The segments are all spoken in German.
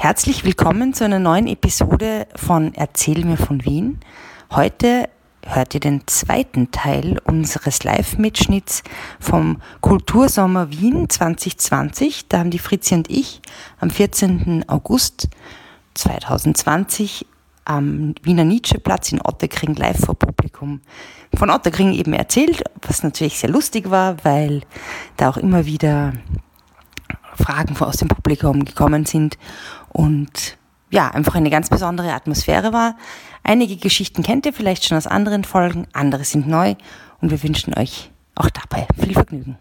Herzlich willkommen zu einer neuen Episode von Erzähl mir von Wien. Heute hört ihr den zweiten Teil unseres Live-Mitschnitts vom Kultursommer Wien 2020. Da haben die Fritzi und ich am 14. August 2020 am Wiener Nietzscheplatz in Ottakring live vor Publikum von Ottakring eben erzählt, was natürlich sehr lustig war, weil da auch immer wieder Fragen aus dem Publikum gekommen sind und ja, einfach eine ganz besondere Atmosphäre war. Einige Geschichten kennt ihr vielleicht schon aus anderen Folgen, andere sind neu und wir wünschen euch auch dabei viel Vergnügen.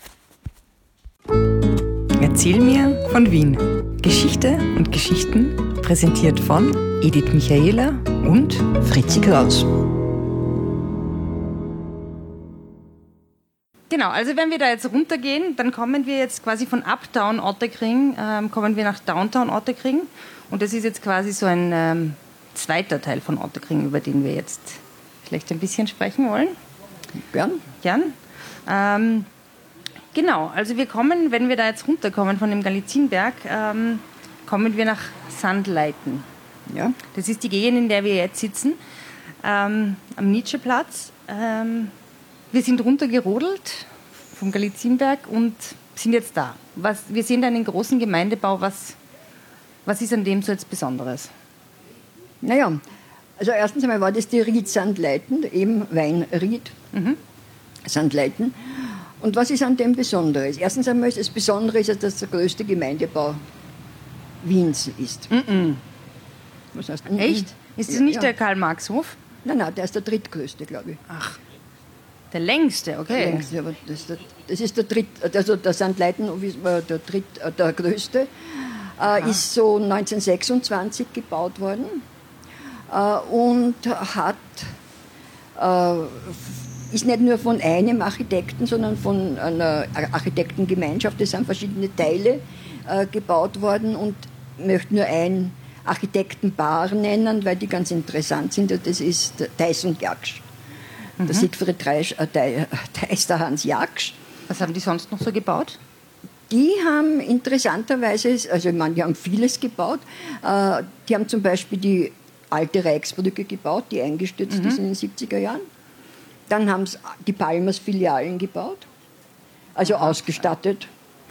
Erzähl mir von Wien. Geschichte und Geschichten präsentiert von Edith Michaela und Fritzi Kraus. Genau, also wenn wir da jetzt runtergehen, dann kommen wir jetzt quasi von Uptown Ottakring, kommen wir nach Downtown Ottakring. Und das ist jetzt quasi so ein zweiter Teil von Ottakring, über den wir jetzt vielleicht ein bisschen sprechen wollen. Gern. Genau, also wir kommen, wenn wir da jetzt runterkommen von dem Galizienberg, kommen wir nach Sandleiten. Ja. Das ist die Gegend, in der wir jetzt sitzen, am Nietzscheplatz. Wir sind runtergerodelt vom Galizienberg und sind jetzt da. Wir sehen da einen großen Gemeindebau. Was ist an dem so jetzt Besonderes? Naja, also erstens einmal war das die Ried Sandleiten, eben Weinried Sandleiten. Und was ist an dem Besonderes? Erstens einmal ist das Besondere, dass das der größte Gemeindebau Wiens ist. Was heißt? Echt? Ist das nicht der Karl-Marx-Hof? Nein, der ist der drittgrößte, glaube ich. Ach, der längste, okay. Der längste, aber das ist der Sandleitenhof ist der größte. Ist so 1926 gebaut worden und ist nicht nur von einem Architekten, sondern von einer Architektengemeinschaft. Es sind verschiedene Teile gebaut worden und ich möchte nur ein Architektenpaar nennen, weil die ganz interessant sind. Das ist Theis und Jaksch. Der Siegfried Theis, der Hans Jaksch. Was haben die sonst noch so gebaut? Die haben interessanterweise, also ich meine, die haben vieles gebaut. Die haben zum Beispiel die alte Reichsbrücke gebaut, die eingestürzt ist in den 70er Jahren. Dann haben sie die Palmers-Filialen gebaut, also ausgestattet.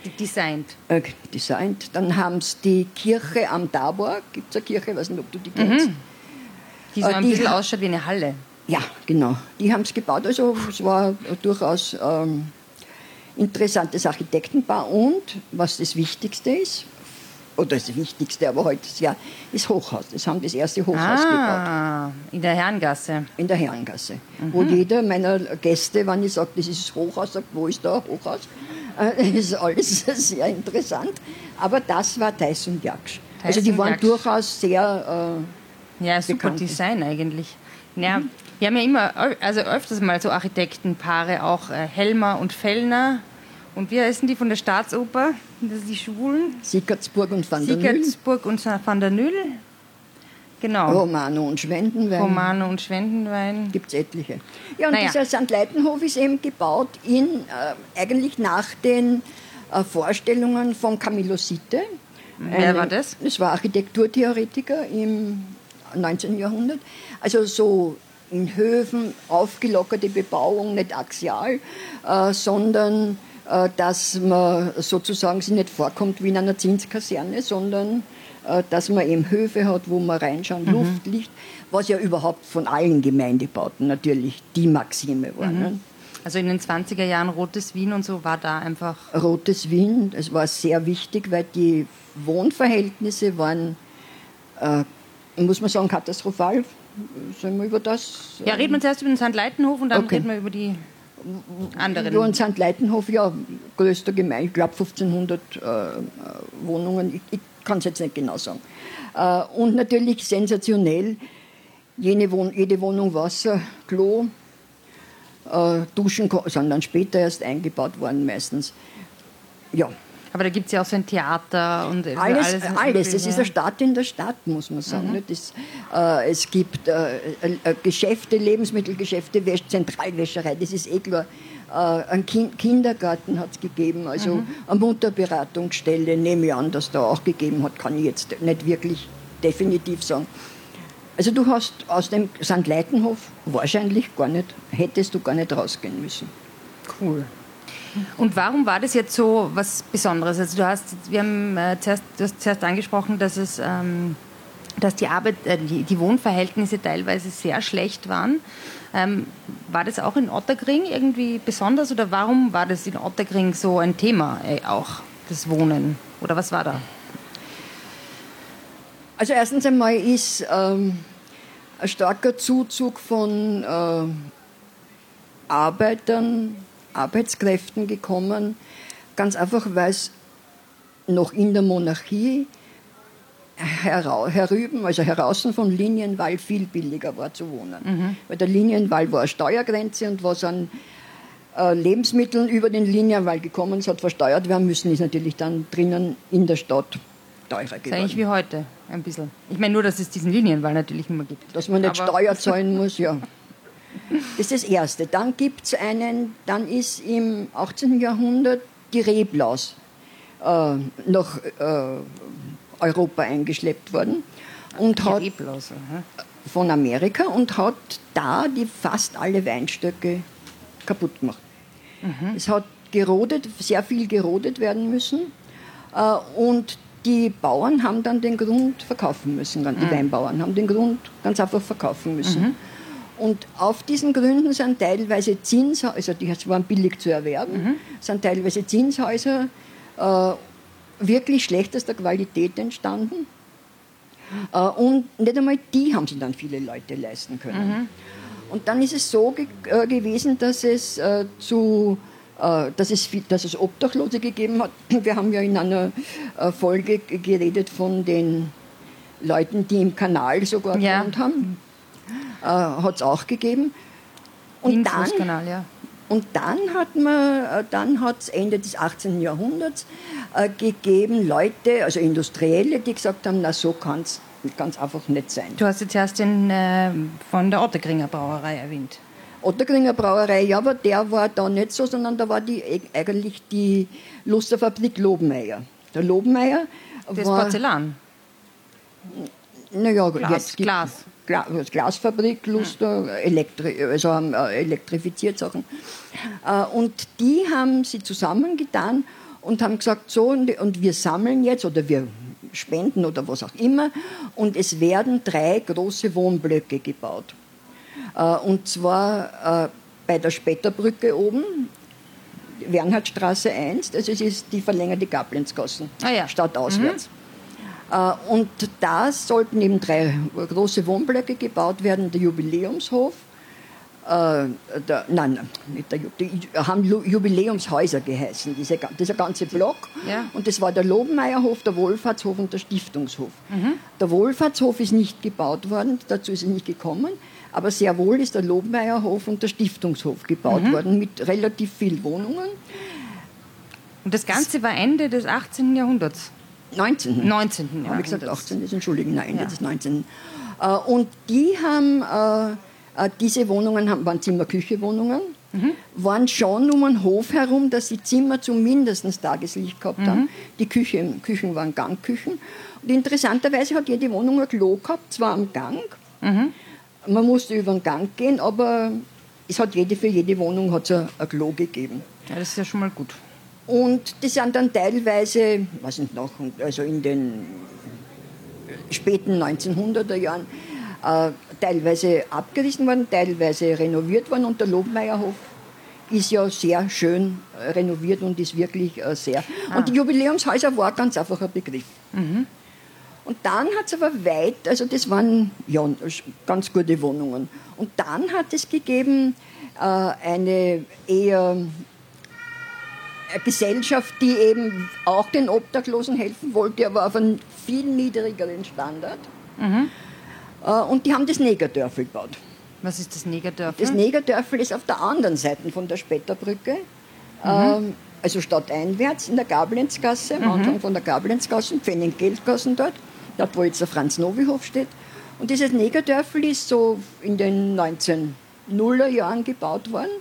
Designt. Dann haben sie die Kirche am Tabor, gibt es eine Kirche, ich weiß nicht, ob du die kennst. Die so ein bisschen ausschaut wie eine Halle. Ja, genau. Die haben es gebaut, also es war durchaus interessantes Architektenpaar. Und was das Wichtigste ist, oder das Wichtigste, aber heute ist ja das Hochhaus. Das haben das erste Hochhaus gebaut. In der Herrengasse. In der Herrengasse. Wo jeder meiner Gäste, wenn ich sage, das ist das Hochhaus, sagt, wo ist da Hochhaus? Das ist alles sehr interessant. Aber das war Theis und Jaksch. Also die waren durchaus sehr ja, super bekannt. Design eigentlich. Ja, wir haben ja immer, also öfters mal so Architektenpaare, auch Helmer und Fellner. Und wie heißen die von der Staatsoper? Das sind die Schwulen. Sickertsburg und Van der Nüll. Sickertsburg und Van der Nüll. Genau. Romano und Schwendenwein. Gibt es etliche. Ja, und dieser Sandleitenhof ist eben gebaut eigentlich nach den Vorstellungen von Camillo Sitte. Wer war das? Das war Architekturtheoretiker im 19. Jahrhundert. Also so in Höfen aufgelockerte Bebauung, nicht axial, sondern dass man sozusagen sich nicht vorkommt wie in einer Zinskaserne, sondern dass man eben Höfe hat, wo man reinschauen, Luft, Licht, was ja überhaupt von allen Gemeindebauten natürlich die Maxime war. Ne? Also in den 20er Jahren Rotes Wien und so war da einfach... Rotes Wien, das war sehr wichtig, weil die Wohnverhältnisse waren, muss man sagen, katastrophal. Sollen wir über das... Ja, reden wir zuerst über den Sandleitenhof und dann reden wir über die anderen. Ja, und Sandleitenhof, ja, größter Gemeinde, ich glaube 1500 Wohnungen, ich kann es jetzt nicht genau sagen. Und natürlich sensationell, jede Wohnung Wasser, Klo, Duschen sind dann später erst eingebaut worden meistens. Ja. Aber da gibt es ja auch so ein Theater und alles. Das ist eine Stadt in der Stadt, muss man sagen. Es gibt Geschäfte, Lebensmittelgeschäfte, Zentralwäscherei, das ist eh klar. einen Kindergarten hat es gegeben, also eine Mutterberatungsstelle, nehme ich an, dass da auch gegeben hat, kann ich jetzt nicht wirklich definitiv sagen. Also du hast aus dem St. Leitenhof wahrscheinlich hättest du gar nicht rausgehen müssen. Cool. Und warum war das jetzt so was Besonderes? Also du hast zuerst angesprochen, dass die Wohnverhältnisse teilweise sehr schlecht waren. War das auch in Otterkring irgendwie besonders oder warum war das in Otterkring so ein Thema auch, das Wohnen? Oder was war da? Also erstens einmal ist ein starker Zuzug von Arbeitskräften gekommen, ganz einfach, weil es noch in der Monarchie heraus vom Linienwall viel billiger war zu wohnen. Weil der Linienwall war eine Steuergrenze und was an Lebensmitteln über den Linienwall gekommen ist, hat versteuert werden müssen, ist natürlich dann drinnen in der Stadt teurer geworden. Das ist eigentlich wie heute, ein bisschen. Ich meine nur, dass es diesen Linienwall natürlich nicht mehr gibt. Dass man nicht Steuer zahlen muss, ja. Das ist das Erste. Dann ist im 18. Jahrhundert die Reblaus nach Europa eingeschleppt worden und hat von Amerika und hat da fast alle Weinstöcke kaputt gemacht. Es hat sehr viel gerodet werden müssen und die Bauern haben dann den Grund verkaufen müssen, die Weinbauern haben den Grund ganz einfach verkaufen müssen. Und auf diesen Gründen sind teilweise Zinshäuser, also die waren billig zu erwerben, sind teilweise Zinshäuser wirklich schlechtester Qualität entstanden. Und nicht einmal die haben sich dann viele Leute leisten können. Und dann ist es so gewesen, dass es Obdachlose gegeben hat. Wir haben ja in einer Folge geredet von den Leuten, die im Kanal sogar gewohnt haben. Hat es auch gegeben. Und dann hat es Ende des 18. Jahrhunderts gegeben Leute, also Industrielle, die gesagt haben, na so kann es ganz einfach nicht sein. Du hast jetzt erst den von der Otterkringer Brauerei erwähnt. Otterkringer Brauerei, ja, aber der war da nicht so, sondern da war eigentlich die Lusterfabrik Lobenmeier. Der Lobenmeier war... Das Porzellan? Naja, Glas. Glasfabrik, Luster, elektrifiziert Sachen. Und die haben sie zusammengetan und haben gesagt, so, und wir sammeln jetzt, oder wir spenden oder was auch immer, und es werden 3 große Wohnblöcke gebaut. Und zwar bei der Spätterbrücke oben, Wernhardstraße 1, also es ist die verlängerte Gablenzgassen, stadtauswärts. Und da sollten eben 3 große Wohnblöcke gebaut werden, der Jubiläumshof, haben Jubiläumshäuser geheißen, dieser ganze Block. Ja. Und das war der Lobenmeierhof, der Wohlfahrtshof und der Stiftungshof. Der Wohlfahrtshof ist nicht gebaut worden, dazu ist es nicht gekommen, aber sehr wohl ist der Lobenmeierhof und der Stiftungshof gebaut worden, mit relativ vielen Wohnungen. Und das Ganze war Ende des 18. Jahrhunderts? 19. Jahrhunderts. Habe ich gesagt 18. Entschuldigen, nein, Ende des 19. Und die haben, diese Wohnungen waren Zimmer-Küche-Wohnungen, waren schon um den Hof herum, dass die Zimmer zumindest Tageslicht gehabt haben. Die Küchen waren Gangküchen. Und interessanterweise hat jede Wohnung ein Klo gehabt, zwar am Gang. Man musste über den Gang gehen, aber es hat für jede Wohnung hat's ein Klo gegeben. Ja, das ist ja schon mal gut. Und die sind dann teilweise, also in den späten 1900er Jahren, teilweise abgerissen worden, teilweise renoviert worden. Und der Lobenmeierhof ist ja sehr schön renoviert und ist wirklich sehr... Und die Jubiläumshäuser war ganz einfach ein Begriff. Und dann hat es aber also das waren ja ganz gute Wohnungen. Und dann hat es gegeben eine Gesellschaft, die eben auch den Obdachlosen helfen wollte, aber auf einem viel niedrigeren Standard. Und die haben das Negerdörfel gebaut. Was ist das Negerdörfel? Das Negerdörfel ist auf der anderen Seite von der Spätterbrücke, also stadteinwärts in der Gablenzgasse, am Anfang von der Gablenzgasse, Pfennig-Geldgassen dort wo jetzt der Franz-Nowy-Hof steht. Und dieses Negerdörfel ist so in den 1900er Jahren gebaut worden.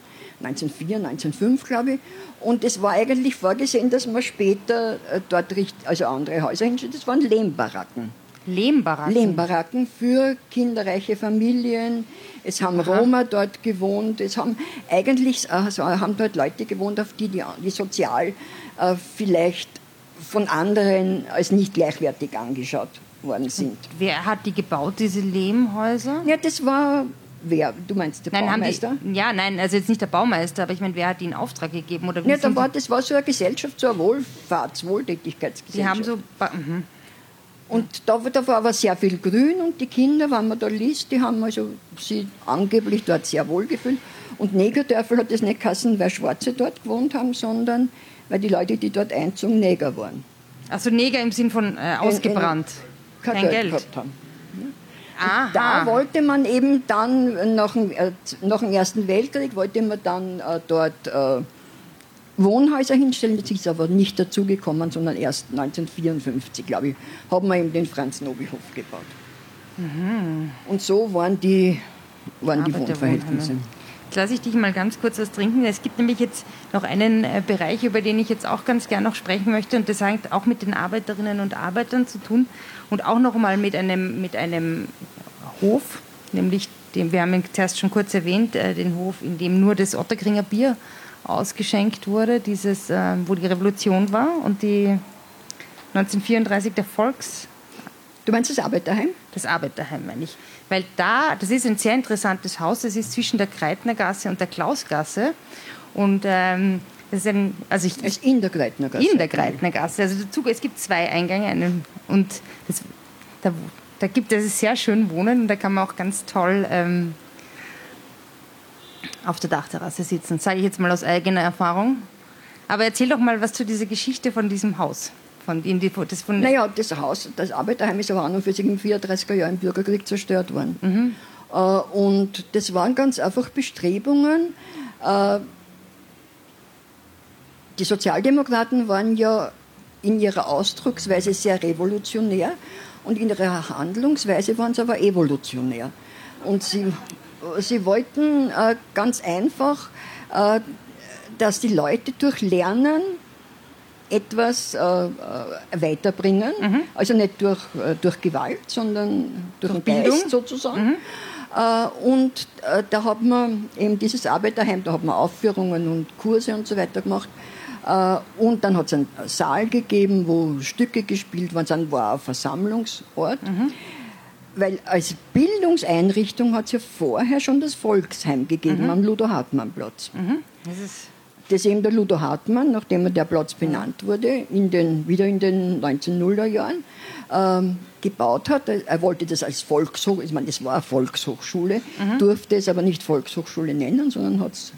1904, 1905, glaube ich. Und es war eigentlich vorgesehen, dass man später dort also andere Häuser hinstellt. Das waren Lehmbaracken. Lehmbaracken? Lehmbaracken für kinderreiche Familien. Es haben Roma dort gewohnt. Es haben eigentlich haben dort Leute gewohnt, auf die sozial vielleicht von anderen als nicht gleichwertig angeschaut worden sind. Und wer hat die gebaut, diese Lehmhäuser? Ja, das war wer? Du meinst der Baumeister? Nein, also jetzt nicht der Baumeister, aber ich meine, wer hat die in Auftrag gegeben? Oder wie ja, das war so eine Gesellschaft, so eine Wohltätigkeitsgesellschaft. Die haben so... Und da war aber sehr viel Grün und die Kinder, wenn man da liest, die haben also sie angeblich dort sehr wohl gefühlt. Und Negerdörfel hat das nicht geheißen, weil Schwarze dort gewohnt haben, sondern weil die Leute, die dort einzogen, Neger waren. Also Neger im Sinn von ausgebrannt, kein Geld gehabt haben. Aha. Da wollte man eben dann, nach dem Ersten Weltkrieg, wollte man dann dort Wohnhäuser hinstellen. Das ist aber nicht dazugekommen, sondern erst 1954, glaube ich, haben wir eben den Franz-Nobel-Hof gebaut. Mhm. Und so waren die Wohnverhältnisse. Jetzt lasse ich dich mal ganz kurz was trinken. Es gibt nämlich jetzt noch einen Bereich, über den ich jetzt auch ganz gern noch sprechen möchte. Und das hat auch mit den Arbeiterinnen und Arbeitern zu tun. Und auch noch mal mit einem Hof, nämlich, wir haben ihn zuerst schon kurz erwähnt, den Hof, in dem nur das Ottakringer Bier ausgeschenkt wurde, wo die Revolution war und die 1934 der Du meinst das Arbeiterheim? Das Arbeiterheim, meine ich. Weil das ist ein sehr interessantes Haus, das ist zwischen der Kreitnergasse und der Klausgasse. Und das ist in der Kreitnergasse. In der Kreitnergasse. Also es gibt zwei Eingänge. Und da gibt es sehr schön wohnen und da kann man auch ganz toll auf der Dachterrasse sitzen. Das sage ich jetzt mal aus eigener Erfahrung. Aber erzähl doch mal was zu dieser Geschichte von diesem Haus. Das Haus, das Arbeiterheim ist aber an und für sich in den 34er Jahren im Bürgerkrieg zerstört worden. Mhm. Und das waren ganz einfach Bestrebungen. Die Sozialdemokraten waren ja in ihrer Ausdrucksweise sehr revolutionär und in ihrer Handlungsweise waren sie aber evolutionär. Und sie wollten ganz einfach, dass die Leute durch Lernen etwas weiterbringen, also nicht durch Gewalt, sondern durch den Geist sozusagen. Mhm. Und da hat man eben dieses Arbeiterheim, da hat man Aufführungen und Kurse und so weiter gemacht. Und dann hat es einen Saal gegeben, wo Stücke gespielt worden sind, war ein Versammlungsort. Mhm. Weil als Bildungseinrichtung hat es ja vorher schon das Volksheim gegeben am Ludo-Hartmann-Platz. Mhm. Das eben der Ludo Hartmann, nachdem der Platz benannt wurde, wieder in den 1900er Jahren gebaut hat. Er wollte das als Volkshochschule, ich meine, das war eine Volkshochschule, durfte es aber nicht Volkshochschule nennen, sondern hat es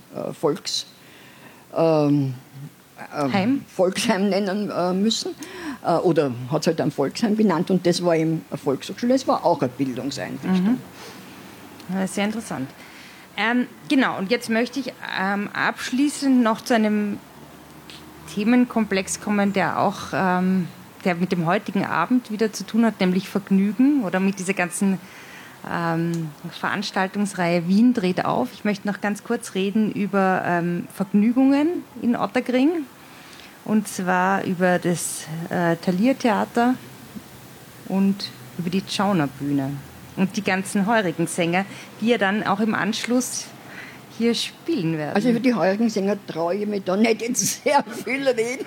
Volksheim nennen müssen. Oder hat es halt ein Volksheim benannt und das war eben eine Volkshochschule, es war auch eine Bildungseinrichtung. Sehr interessant. Genau, und jetzt möchte ich abschließend noch zu einem Themenkomplex kommen, der mit dem heutigen Abend wieder zu tun hat, nämlich Vergnügen oder mit dieser ganzen Veranstaltungsreihe Wien dreht auf. Ich möchte noch ganz kurz reden über Vergnügungen in Ottakring und zwar über das Thalia-Theater und über die Tschauner-Bühne. Und die ganzen heurigen Sänger, die ja dann auch im Anschluss hier spielen werden. Also über die heurigen Sänger traue ich mich da nicht jetzt sehr viel reden.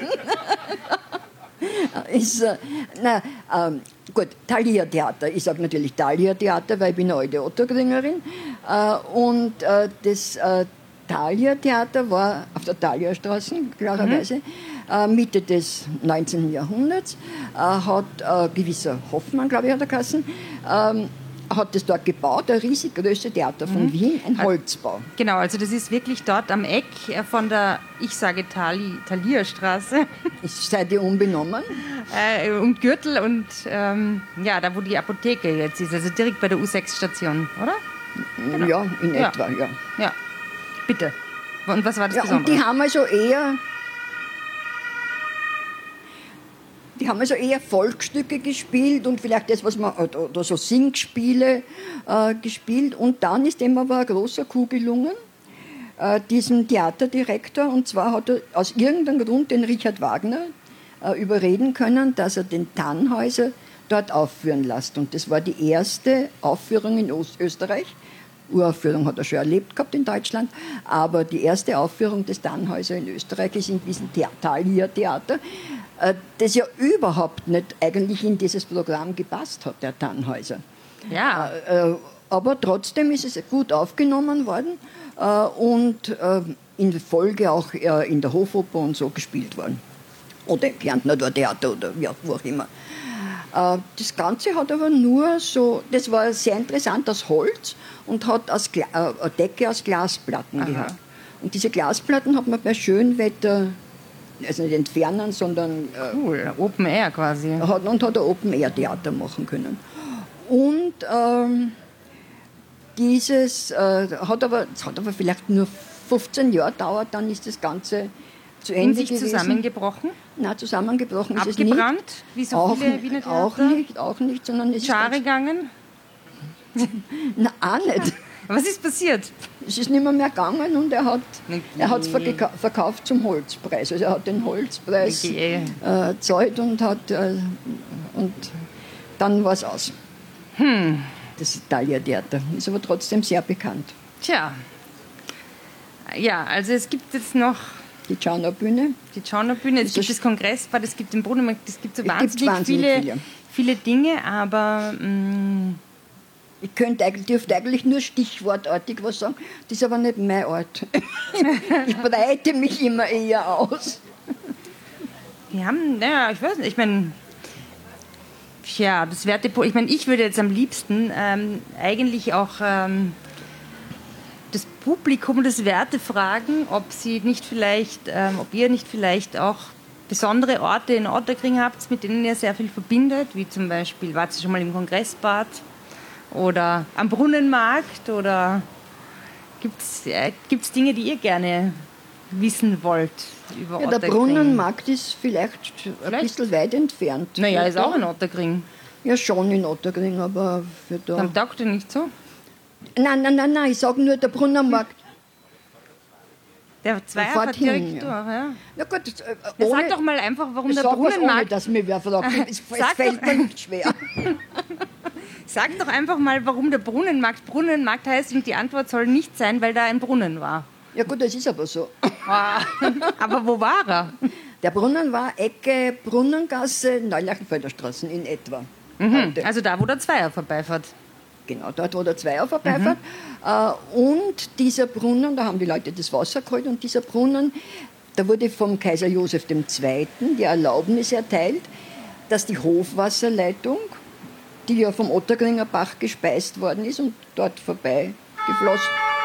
Gut, Thalia-Theater. Ich sage natürlich Thalia-Theater, weil ich bin eine alte Ottakringerin. Und das Thalia-Theater war auf der Thalia-Straße, klarerweise, Mitte des 19. Jahrhunderts. Hat ein gewisser Hoffmann, glaube ich, hat er geheißen, hat das dort gebaut, das riesig größte Theater von Wien, ein Holzbau. Genau, also das ist wirklich dort am Eck von der, ich sage Thalia-Straße. Seid ihr unbenommen? Und Gürtel und da wo die Apotheke jetzt ist, also direkt bei der U6-Station, oder? Genau. Ja, in etwa, ja. Ja, bitte. Und was war das Besondere? Und die haben also eher Volksstücke gespielt und vielleicht das, was man, oder so Singspiele gespielt. Und dann ist dem aber ein großer Coup gelungen. diesem Theaterdirektor. Und zwar hat er aus irgendeinem Grund den Richard Wagner überreden können, dass er den Tannhäuser dort aufführen lässt. Und das war die erste Aufführung in Österreich. Uraufführung hat er schon erlebt gehabt in Deutschland, aber die erste Aufführung des Tannhäuser in Österreich ist in diesem Thalia-Theater, das ja überhaupt nicht eigentlich in dieses Programm gepasst hat, der Tannhäuser. Ja. Aber trotzdem ist es gut aufgenommen worden und in der Folge auch in der Hofoper und so gespielt worden. Oder im Kärntner Theater oder wo auch immer. Das Ganze hat aber nur so, das war sehr interessant, aus Holz und hat eine Decke aus Glasplatten gehabt. Und diese Glasplatten hat man bei Schönwetter, also nicht entfernen, sondern... cool, Open Air quasi. Hat ein Open-Air-Theater machen können. Und das hat aber vielleicht nur 15 Jahre gedauert, dann ist das Ganze zu Ende gewesen. Zusammengebrochen? Nein, zusammengebrochen ist es nicht. Abgebrannt, wie so viele Wiener Theater? Auch nicht, sondern es Schare ist gegangen? Nein, auch nicht. Was ist passiert? Es ist nicht mehr gegangen und er hat es verkauft zum Holzpreis. Also er hat den Holzpreis gezahlt und dann war es aus. Das Thalia-Theater ist aber trotzdem sehr bekannt. Tja. Ja, also es gibt jetzt noch die Tschaunabühne. Es gibt das Kongressbad, es gibt den Brunnenmarkt, es gibt so wahnsinnig viele Dinge, aber... Ich dürfte eigentlich nur stichwortartig was sagen, das ist aber nicht meine Art. Ich breite mich immer eher aus. Wir haben, naja, ich weiß nicht, ich meine, ja, das Wertepol, ich meine, ich würde jetzt am liebsten eigentlich auch das Publikum des Werte fragen, ob ihr nicht vielleicht auch besondere Orte in Otterkring habt, mit denen ihr sehr viel verbindet, wie zum Beispiel, wart ihr schon mal im Kongressbad oder am Brunnenmarkt, oder gibt's Dinge, die ihr gerne wissen wollt über Otterkring? Der Brunnenmarkt ist vielleicht ein bisschen weit entfernt. Naja, ist auch in Otterkring. Ja, schon in Otterkring, aber für da... Dann taugt ihr nicht so? Nein, ich sage nur, der Brunnenmarkt... Der Zweier fährt direkt durch, ja. Na gut, sag doch mal einfach, warum der Brunnenmarkt... Ohne, dass mir wer fragt. Es fällt mir nicht schwer. Sag doch einfach mal, warum der Brunnenmarkt heißt, und die Antwort soll nicht sein, weil da ein Brunnen war. Ja gut, das ist aber so. Aber wo war er? Der Brunnen war Ecke Brunnengasse, Neulachenfelder Straßen in etwa. Also da, wo der Zweier vorbeifährt. Genau, dort, wo der Zweier vorbeifährt. Und dieser Brunnen, da haben die Leute das Wasser geholt, und dieser Brunnen, da wurde vom Kaiser Joseph II. Die Erlaubnis erteilt, dass die Hofwasserleitung, die ja vom Otterkringer Bach gespeist worden ist und dort vorbei geflossen,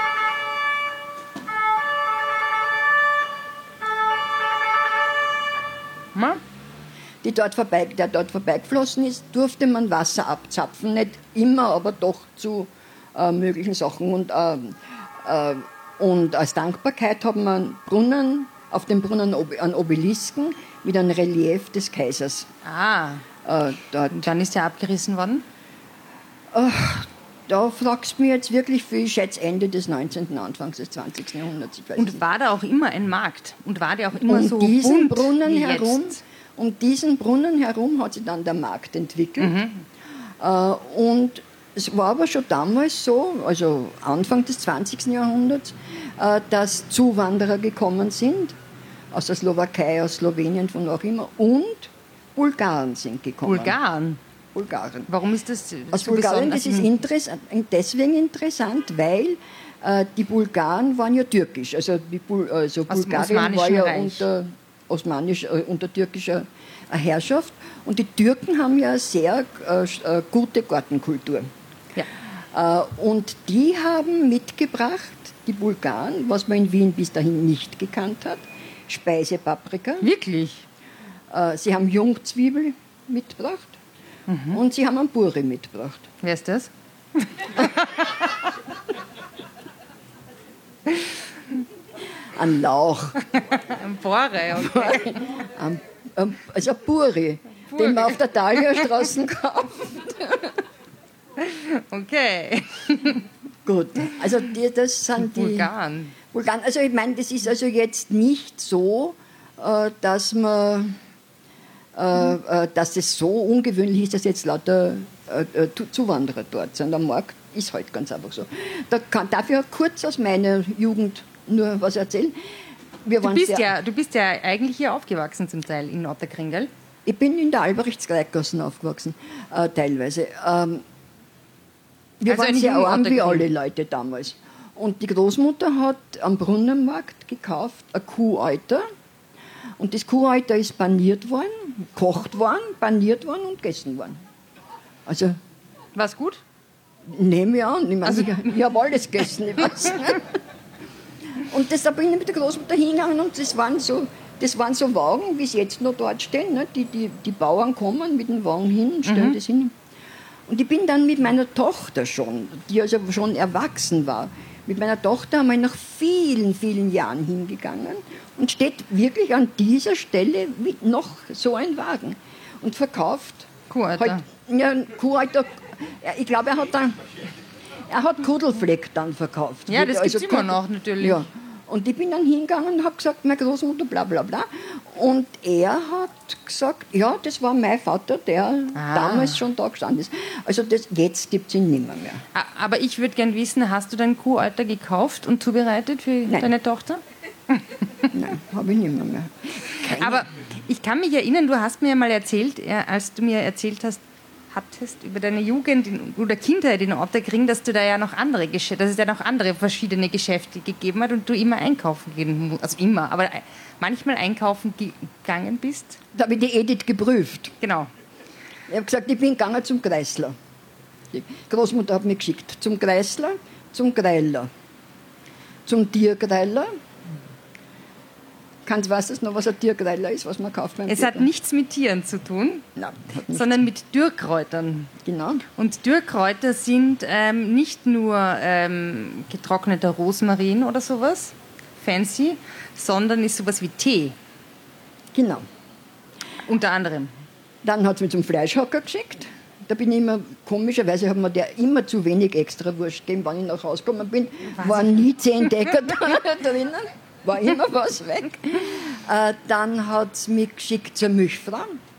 der dort vorbeigeflossen ist, durfte man Wasser abzapfen. Nicht immer, aber doch zu möglichen Sachen. Und als Dankbarkeit hat man auf dem Brunnen einen Obelisken mit einem Relief des Kaisers. Und dann ist der abgerissen worden? Da fragst du mich jetzt wirklich viel. Ich schätze Ende des 19., Anfangs des 20. Jahrhunderts. Und war da auch immer ein Markt? Und war der auch immer so diesen bunt Brunnen wie herum? jetzt? Um diesen Brunnen herum hat sich dann der Markt entwickelt. Und es war aber schon damals so, also Anfang des 20. Jahrhunderts, dass Zuwanderer gekommen sind, aus der Slowakei, aus Slowenien, von wo auch immer, und Bulgaren sind gekommen. Bulgaren? Warum ist das aus so Bulgarien, besonders? das ist deswegen interessant, weil die Bulgaren waren ja türkisch. Also Bulgarien war ja unter türkischer Herrschaft. Und die Türken haben ja eine sehr gute Gartenkultur. Ja. Und die haben mitgebracht, die Bulgaren, was man in Wien bis dahin nicht gekannt hat, Speisepaprika. Wirklich? Sie haben Jungzwiebel mitgebracht und sie haben einen Buri mitgebracht. Wer ist das? Ein Lauch. Ein Bore, okay. Also ein Buri, den man auf der Thalia-Straße kauft. Okay. Gut, also das sind die Bulgaren. Vulkan, also ich meine, das ist also jetzt nicht so, dass es so ungewöhnlich ist, dass jetzt lauter Zuwanderer dort sind. Am Markt ist halt ganz einfach so. Darf ich kurz aus meiner Jugend nur was erzählen? Du bist ja eigentlich hier aufgewachsen zum Teil in Ottakring, gell? Ich bin in der Albrechts-Greitgassen aufgewachsen, teilweise. Wir waren sehr arm wie alle Leute damals. Und die Großmutter hat am Brunnenmarkt gekauft ein Kuhalter. Und das Kuhalter ist paniert worden, gekocht worden, paniert worden und gegessen worden. Also, war's gut? Nehme ich an. Ich habe alles gegessen. Ich weiß. Und deshalb bin ich mit der Großmutter hingegangen und das waren so Wagen, wie es jetzt noch dort stehen. Ne? Die Bauern kommen mit dem Wagen hin und stellen das hin. Und ich bin dann mit meiner Tochter schon, die also schon erwachsen war, mit meiner Tochter haben wir nach vielen, vielen Jahren hingegangen und steht wirklich an dieser Stelle noch so ein Wagen und verkauft. Kuhalter. Kuhalter. Ich glaube, er hat Kudelfleck dann verkauft. Ja, das gibt es immer noch natürlich. Ja. Und ich bin dann hingegangen und habe gesagt, meine Großmutter, bla bla bla. Und er hat gesagt, ja, das war mein Vater, der damals schon da gestanden ist. Also jetzt gibt es ihn nicht mehr. Aber ich würde gerne wissen, hast du dein Kuhalter gekauft und zubereitet für deine Tochter? Nein, habe ich nicht mehr. Aber ich kann mich erinnern, du hast mir ja mal erzählt, als du mir erzählt hattest über deine Jugend oder Kindheit in Ottakring, dass du da ja noch andere dass es ja noch andere verschiedene Geschäfte gegeben hat und du immer einkaufen gehen musst, also immer, aber manchmal einkaufen gegangen bist. Da habe ich die Edith geprüft. Genau. Ich habe gesagt, ich bin gegangen zum Kreisler. Die Großmutter hat mich geschickt. Zum Kreisler, zum Greiler, zum Tiergreiler. Weißt du noch, was ein Tiergreiler ist, was man kauft beim Es hat nichts mit Tieren zu tun, sondern mit Dürrkräutern. Genau. Und Dürrkräuter sind nicht nur getrockneter Rosmarin oder sowas, fancy, sondern ist sowas wie Tee. Genau. Unter anderem. Dann hat es mich zum Fleischhacker geschickt. Da bin ich immer, komischerweise hat mir der immer zu wenig extra Wurst gegeben, wenn ich nach Hause gekommen bin. Waren nie 10 Decker drinnen. War immer was weg. Dann hat es mich geschickt zur Milchfrau.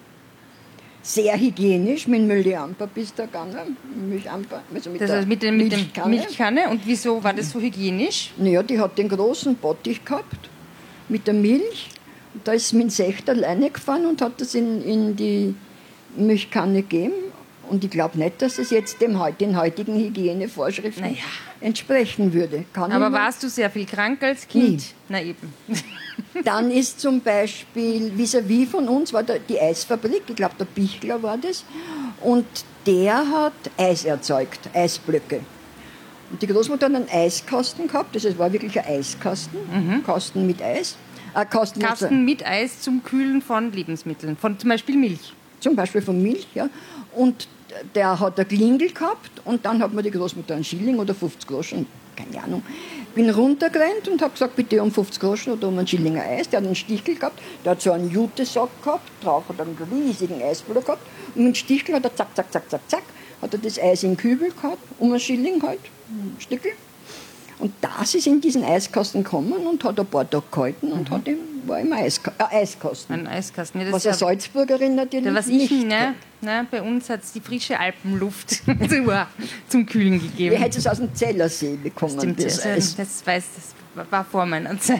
Sehr hygienisch, mit dem Mülliamper bist du gegangen. Also mit der Milchkanne. Und wieso war das so hygienisch? Naja, die hat den großen Bottich gehabt mit der Milch. Und da ist mein Sechter alleine gefahren und hat das in die Milchkanne gegeben. Und ich glaube nicht, dass es jetzt den heutigen Hygienevorschriften entsprechen würde. Aber warst du sehr viel krank als Kind? Nie. Na eben. Dann ist zum Beispiel vis-à-vis von uns war die Eisfabrik, ich glaube der Bichler war das, und der hat Eis erzeugt, Eisblöcke. Und die Großmutter hat einen Eiskasten gehabt, das war wirklich ein Eiskasten, Kasten mit Eis. Kasten mit Eis zum Kühlen von Lebensmitteln, von zum Beispiel Milch. Zum Beispiel von Milch, ja. Und der hat eine Klingel gehabt und dann hat mir die Großmutter einen Schilling oder 50 Groschen, keine Ahnung. Bin runtergerannt und habe gesagt, bitte um 50 Groschen oder um einen Schillinger Eis. Der hat einen Stichel gehabt, der hat so einen Jutesack gehabt, drauf hat er einen riesigen Eisblock gehabt und mit dem Stichel hat er zack, zack, zack, zack, zack, hat er das Eis in den Kübel gehabt, um einen Schilling halt, ein Stückel. Und das ist in diesen Eiskasten gekommen und hat ein paar Tage gehalten und war im Eiskasten. Ein Eiskasten. Ja, was eine Salzburgerin natürlich nicht bei uns hat es die frische Alpenluft zum Kühlen gegeben. Wir hätten es aus dem Zellersee bekommen. Stimmt, das war vor meiner Zeit.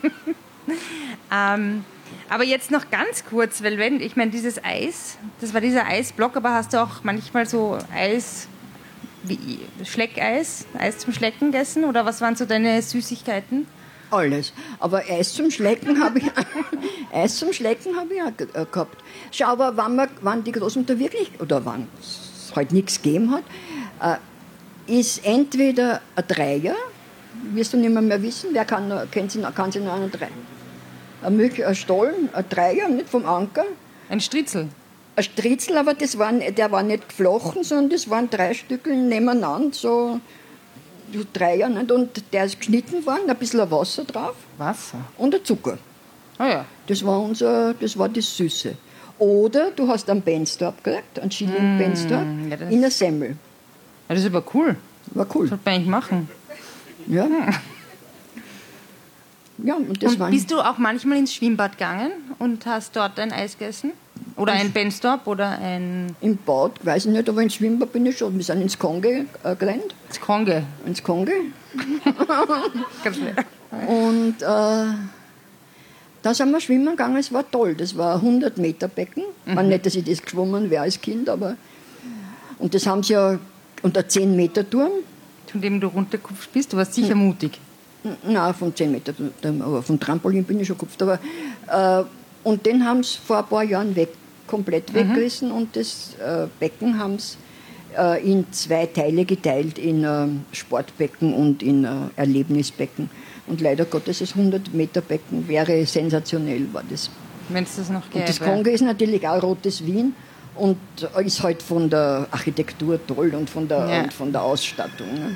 Aber jetzt noch ganz kurz, weil ich meine, dieses Eis, das war dieser Eisblock, aber hast du auch manchmal so Eis, wie Schleckeis, Eis zum Schlecken gegessen? Oder was waren so deine Süßigkeiten? Alles. Aber Eis zum Schlecken habe ich auch gehabt. Schau, aber wann die Großmutter wirklich, oder wann es halt nichts gegeben hat, ist entweder ein Dreier, wirst du nicht mehr wissen, wer kann sich noch einen Dreier? Ein Stollen, ein Dreier, nicht vom Anker. Ein Stritzel. Ein Stritzel, aber der war nicht geflochten, sondern das waren 3 Stücke nebeneinander, so Dreier, nicht? Und der ist geschnitten worden, ein bisschen Wasser drauf. Wasser? Und ein Zucker. Ah ja. Das war das Süße. Oder du hast einen Benstorp gekriegt, einen Schilling Benstorp, in einer Semmel. Ja, das ist aber cool. War cool. Das sollte man eigentlich machen. Ja. Ja, und bist du auch manchmal ins Schwimmbad gegangen und hast dort ein Eis gegessen? Oder ein Benstop oder ein... Im Bad, weiß ich nicht, aber ins Schwimmbad bin ich schon. Wir sind ins Konge gerannt. Ins Konge? Ins Konge. Ganz leer. Und da sind wir schwimmen gegangen, es war toll. Das war ein 100-Meter-Becken. Nicht, dass ich das geschwommen wäre als Kind, aber... Und das haben sie ja unter 10-Meter-Turm. Von dem du runtergekupft bist, du warst sicher mutig. Nein, von 10 Meter, aber vom Trampolin bin ich schon gekupft. Aber, und den haben sie vor ein paar Jahren komplett weggerissen und das Becken haben sie in 2 Teile geteilt, in Sportbecken und in Erlebnisbecken. Und leider Gottes, das 100-Meter-Becken wäre sensationell, war das. Wenn es das noch gäbe. Und das Kongo ist natürlich auch rotes Wien und ist halt von der Architektur toll und von der Ausstattung. Ne?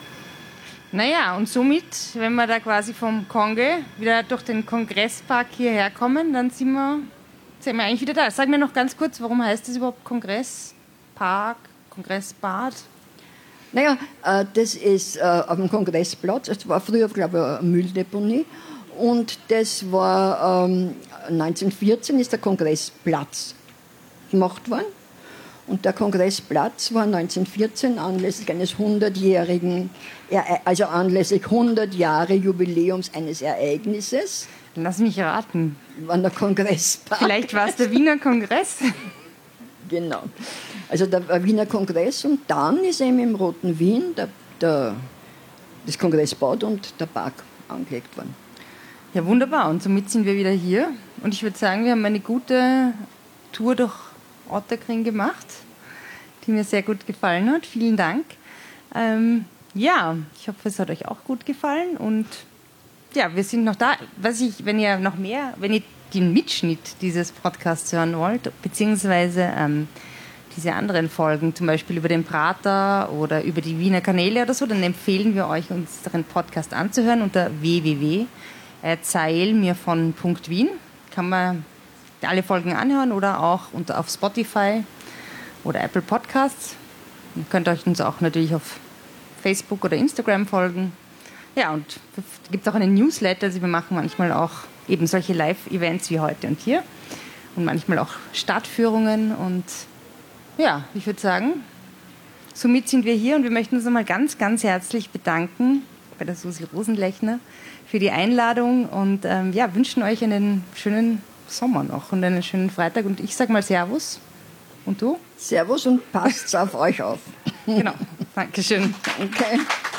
Naja, und somit, wenn wir da quasi vom Kongo wieder durch den Kongresspark hierher kommen, dann sind wir eigentlich wieder da. Sag mir noch ganz kurz, warum heißt das überhaupt Kongresspark, Kongressbad? Naja, das ist auf dem Kongressplatz. Es war früher, glaube ich, eine Mülldeponie. Und das war 1914 ist der Kongressplatz gemacht worden. Und der Kongressplatz war 1914 anlässlich eines 100-jährigen, also anlässlich 100 Jahre Jubiläums eines Ereignisses. Lass mich raten. War der Kongresspark. Vielleicht war es der Wiener Kongress? Genau. Also der Wiener Kongress und dann ist eben im Roten Wien das Kongressbad und der Park angelegt worden. Ja, wunderbar. Und somit sind wir wieder hier. Und ich würde sagen, wir haben eine gute Tour durch Ottakring gemacht, die mir sehr gut gefallen hat. Vielen Dank. Ja, ich hoffe, es hat euch auch gut gefallen. Und ja, wir sind noch da. Wenn ihr den Mitschnitt dieses Podcasts hören wollt, beziehungsweise diese anderen Folgen, zum Beispiel über den Prater oder über die Wiener Kanäle oder so, dann empfehlen wir euch, unseren Podcast anzuhören unter www.erzählmirvon.wien. Kann man alle Folgen anhören oder auch auf Spotify oder Apple Podcasts. Ihr könnt euch uns auch natürlich auf Facebook oder Instagram folgen. Ja, und es gibt auch einen Newsletter, also wir machen manchmal auch eben solche Live-Events wie heute und hier und manchmal auch Stadtführungen und ja, ich würde sagen, somit sind wir hier und wir möchten uns nochmal ganz, ganz herzlich bedanken bei der Susi Rosenlechner für die Einladung und wünschen euch einen schönen Sommer noch und einen schönen Freitag und ich sage mal Servus. Und du? Servus und passt auf euch auf. Genau, Dankeschön. Okay.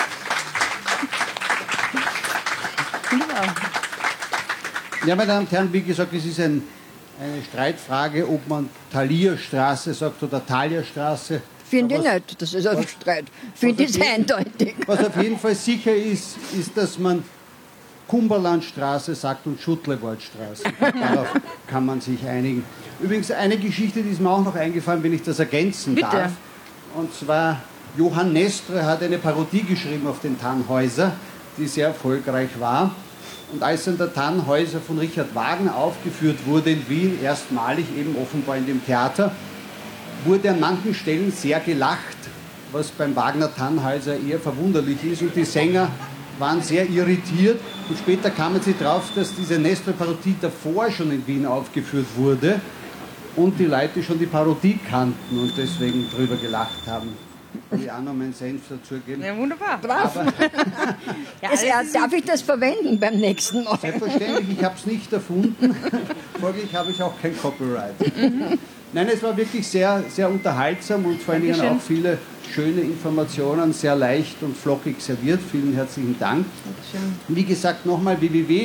Ja, meine Damen und Herren, wie gesagt, es ist eine Streitfrage, ob man Thalierstraße sagt oder Thalierstraße. Finde ich nicht, das ist ein Streit. Finde ich eindeutig. Was auf jeden Fall sicher ist, dass man Cumberlandstraße sagt und Schuttlewaldstraße. Darauf kann man sich einigen. Übrigens eine Geschichte, die ist mir auch noch eingefallen, wenn ich das ergänzen Bitte. darf. Und zwar, Johann Nestre hat eine Parodie geschrieben auf den Tannhäuser, die sehr erfolgreich war. Und als dann der Tannhäuser von Richard Wagner aufgeführt wurde in Wien, erstmalig eben offenbar in dem Theater, wurde an manchen Stellen sehr gelacht, was beim Wagner Tannhäuser eher verwunderlich ist. Und die Sänger waren sehr irritiert. Und später kamen sie drauf, dass diese Nestor-Parodie davor schon in Wien aufgeführt wurde und die Leute schon die Parodie kannten und deswegen drüber gelacht haben. Die auch noch meinen Senf dazugeben. Ja, wunderbar. Brav. Darf ich das verwenden beim nächsten Mal? Selbstverständlich, ich habe es nicht erfunden. Folglich habe ich auch kein Copyright. Nein, es war wirklich sehr, sehr unterhaltsam und vor allen Dingen auch viele schöne Informationen, sehr leicht und flockig serviert. Vielen herzlichen Dank. Dankeschön. Wie gesagt, nochmal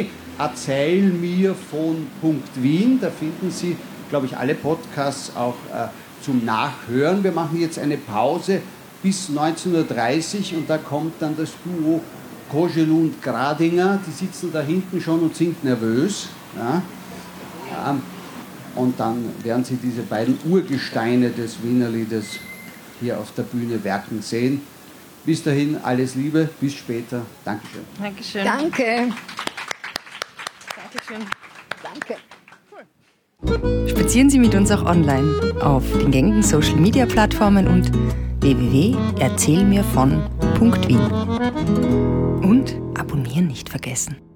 www.erzählmirvon.wien. Da finden Sie, glaube ich, alle Podcasts auch zum Nachhören. Wir machen jetzt eine Pause bis 19.30 Uhr und da kommt dann das Duo Kogelund Gradinger. Die sitzen da hinten schon und sind nervös. Ja. Und dann werden Sie diese beiden Urgesteine des Wienerliedes hier auf der Bühne werken sehen. Bis dahin, alles Liebe, bis später. Dankeschön. Dankeschön. Danke. Dankeschön. Danke. Spazieren Sie mit uns auch online auf den gängigen Social-Media-Plattformen und www.erzählmirvon.wien. Und abonnieren nicht vergessen.